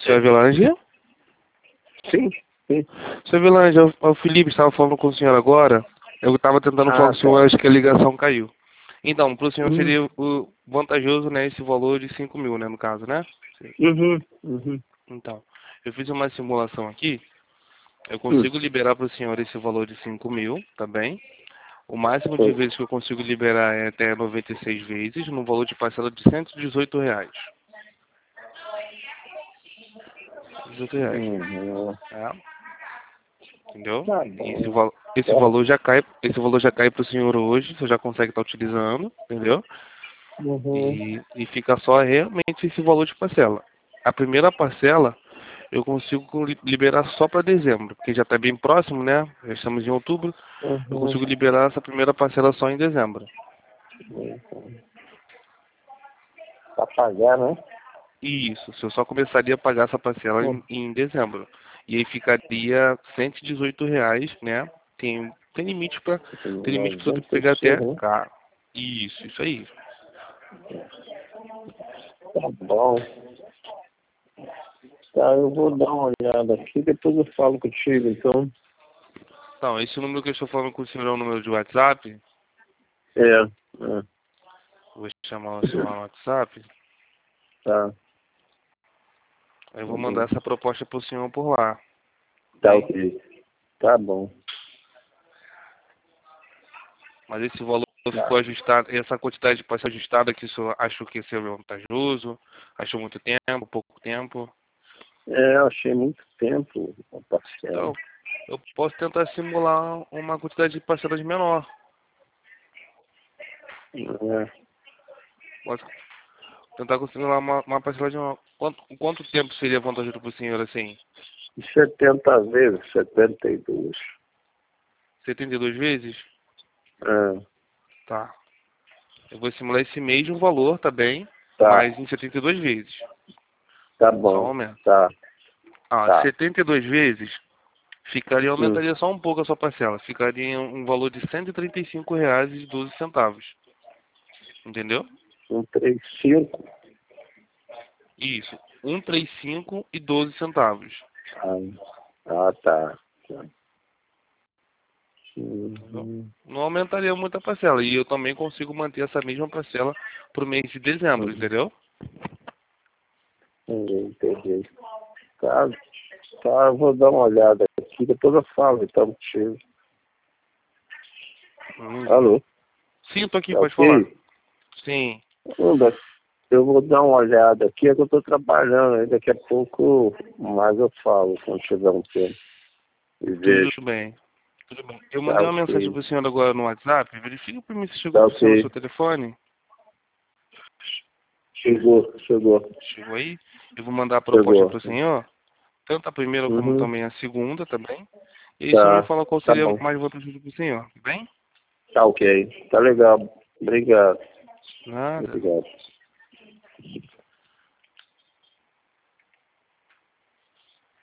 Seu Avelange? Sim, sim. Seu Avelange, o Felipe estava falando com o senhor agora. Eu estava tentando falar com o senhor, acho que a ligação caiu. Então, para o senhor seria o vantajoso, né, esse valor de 5 mil, né, no caso, né? Então, eu fiz uma simulação aqui. Eu consigo liberar para o senhor esse valor de 5 mil, tá bem? O máximo de vezes que eu consigo liberar é até 96 vezes, no valor de parcela de R$ 118. R$ 18. É. Entendeu? Tá E bom. esse valor já cai para o senhor hoje, você já consegue estar utilizando, entendeu? E fica só realmente esse valor de parcela. A primeira parcela eu consigo liberar só para dezembro, porque já está bem próximo, né? Já estamos em outubro. Eu consigo liberar essa primeira parcela só em dezembro. Pra pagar, né? Isso, eu só começaria a pagar essa parcela em dezembro. E aí ficaria R$ 118, né? Tem limite para você pegar até cá. Isso aí. Tá bom. Tá, eu vou dar uma olhada aqui, depois eu falo contigo, então. Então, esse número que eu estou falando com o senhor é o número de WhatsApp? É. Vou chamar o senhor no WhatsApp. Tá. Eu vou mandar essa proposta para o senhor por lá. Tá, ok. Tá bom. Mas esse valor ficou ajustado, essa quantidade de parcela ajustada que o senhor achou que ia ser vantajoso? Achou muito tempo, pouco tempo? Eu achei muito tempo a parcela. Então, eu posso tentar simular uma quantidade de parcelas menor. Posso tentar simular uma parcela de menor. Quanto tempo seria vantajoso para o senhor assim? 70 vezes, 72. 72 vezes? É. Tá. Eu vou simular esse mesmo valor, tá bem? Tá. Mas em 72 vezes. Tá Só um bom. momento. Tá. 72 vezes aumentaria só um pouco a sua parcela. Ficaria em um valor de R$ 135,12. Entendeu? 135. Isso. 135,12. Tá. Não aumentaria muito a parcela. E eu também consigo manter essa mesma parcela pro mês de dezembro, entendeu? Entendi. Tá, eu vou dar uma olhada aqui, depois eu falo, então, contigo. Alô? Sim, tô aqui, pode falar. Sim. Eu vou dar uma olhada aqui, é que eu tô trabalhando aí, daqui a pouco mais eu falo, quando tiver um tempo. Tudo bem. Eu mandei uma mensagem pro senhor agora no WhatsApp, verifica pra mim se chegou pro senhor no seu telefone. Chegou. Chegou aí? Eu vou mandar a proposta pro senhor, tanto a primeira como também a segunda, tá bem? E aí o senhor me fala qual seria mais vantajoso pro senhor, tá bem? Tá ok, tá legal. Obrigado. Nada. Obrigado.